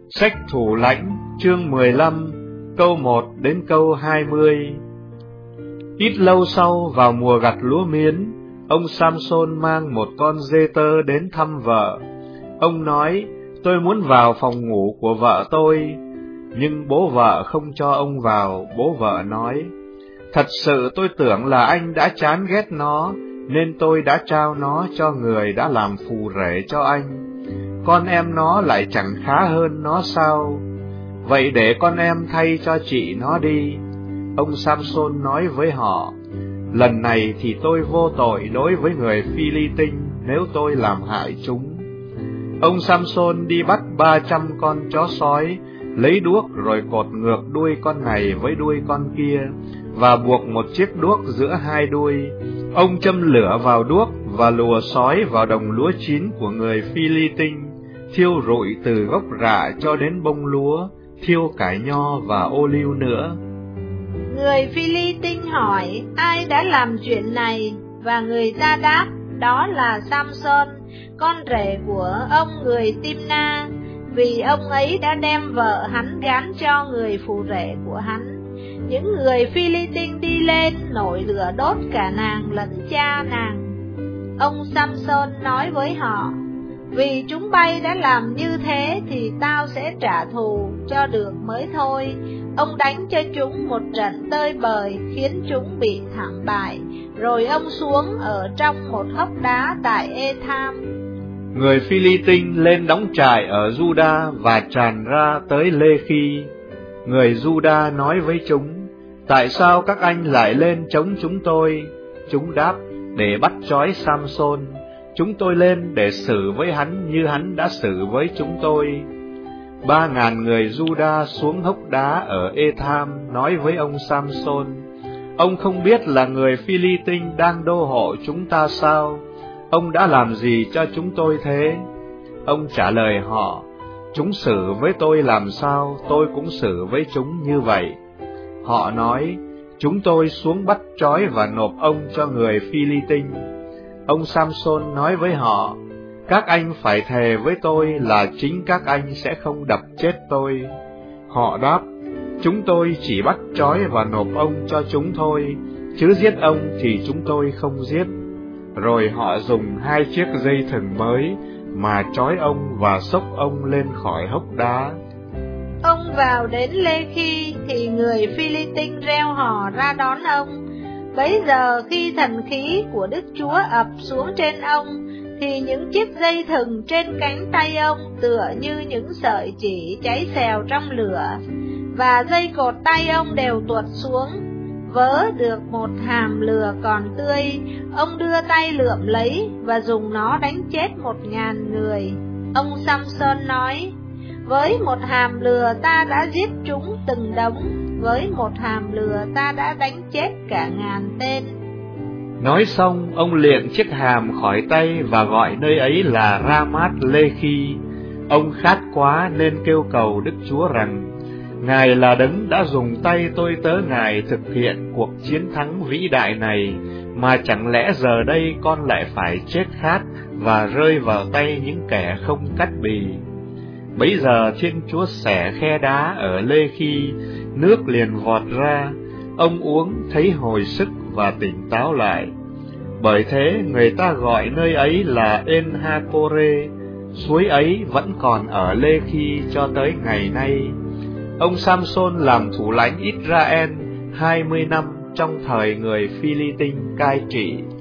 Sách Thủ Lãnh chương 15 câu 1 đến câu 20. Ít lâu sau, vào mùa gặt lúa miến, ông Samson mang một con dê tơ đến thăm vợ. Ông nói, tôi muốn vào phòng ngủ của vợ tôi, nhưng bố vợ không cho ông vào. Bố vợ nói, thật sự tôi tưởng là anh đã chán ghét nó, nên tôi đã trao nó cho người đã làm phù rể cho anh. Con em nó lại chẳng khá hơn nó sao? Vậy để con em thay cho chị nó đi. Ông Samson nói với họ, lần này thì tôi vô tội đối với người Phi-li-tinh nếu tôi làm hại chúng. Ông Samson đi bắt 300 con chó sói, lấy đuốc rồi cột ngược đuôi con này với đuôi con kia, và buộc một chiếc đuốc giữa hai đuôi. Ông châm lửa vào đuốc và lùa sói vào đồng lúa chín của người Phi-li-tinh, thiêu rụi từ gốc rạ cho đến bông lúa, thiêu cải nho và ô liu nữa. Người Phi-li-tinh hỏi, ai đã làm chuyện này? Và người ta đáp, đó là Samson, con rể của ông người Timna, vì ông ấy đã đem vợ hắn gán cho người phù rể của hắn. Những người Phi-li-tinh đi lên, nổi lửa đốt cả nàng lẫn cha nàng. Ông Samson nói với họ, vì chúng bay đã làm như thế thì tao sẽ trả thù cho được mới thôi. Ông đánh cho chúng một trận tơi bời, khiến chúng bị thảm bại, rồi ông xuống ở trong một hốc đá tại Ê-tham. Người Phi-li-tinh lên đóng trại ở Giu-đa và tràn ra tới Lê-khi. Người Giu-đa nói với chúng, tại sao các anh lại lên chống chúng tôi? Chúng đáp, để bắt trói Samson. Chúng tôi lên để xử với hắn như hắn đã xử với chúng tôi. 3.000 người Giu-đa xuống hốc đá ở Ê-tham nói với ông Samson, ông không biết là người Phi-li-tinh đang đô hộ chúng ta sao? Ông đã làm gì cho chúng tôi thế? Ông trả lời họ, chúng xử với tôi làm sao, tôi cũng xử với chúng như vậy. Họ nói, chúng tôi xuống bắt trói và nộp ông cho người Phi-li-tinh. Ông Samson nói với họ, các anh phải thề với tôi là chính các anh sẽ không đập chết tôi. Họ đáp, chúng tôi chỉ bắt trói và nộp ông cho chúng thôi, chứ giết ông thì chúng tôi không giết. Rồi họ dùng 2 chiếc dây thừng mới mà trói ông và xốc ông lên khỏi hốc đá. Ông vào đến Lê-khi thì người Phi-li-tinh reo hò ra đón ông. Bấy giờ khi thần khí của Đức Chúa ập xuống trên ông, thì những chiếc dây thừng trên cánh tay ông tựa như những sợi chỉ cháy xèo trong lửa, và dây cột tay ông đều tuột xuống. Vớ được một hàm lừa còn tươi, ông đưa tay lượm lấy và dùng nó đánh chết 1.000 người. Ông Samson nói, với một hàm lừa ta đã giết chúng từng đống, với một hàm lừa ta đã đánh chết cả 1000 tên. Nói xong, ông liệng chiếc hàm khỏi tay và gọi nơi ấy là Ramat Lê-khi. Ông khát quá nên kêu cầu Đức Chúa rằng, Ngài là đấng đã dùng tay tôi tớ Ngài thực hiện cuộc chiến thắng vĩ đại này, mà chẳng lẽ giờ đây con lại phải chết khát và rơi vào tay những kẻ không cắt bì. Bấy giờ Thiên Chúa xẻ khe đá ở Lê-khi, nước liền vọt ra, ông uống thấy hồi sức và tỉnh táo lại. Bởi thế người ta gọi nơi ấy là En-ha-cô-rê, suối ấy vẫn còn ở Lê-khi cho tới ngày nay. Ông Samson làm thủ lãnh Israel 20 năm trong thời người Phi-li-tinh cai trị.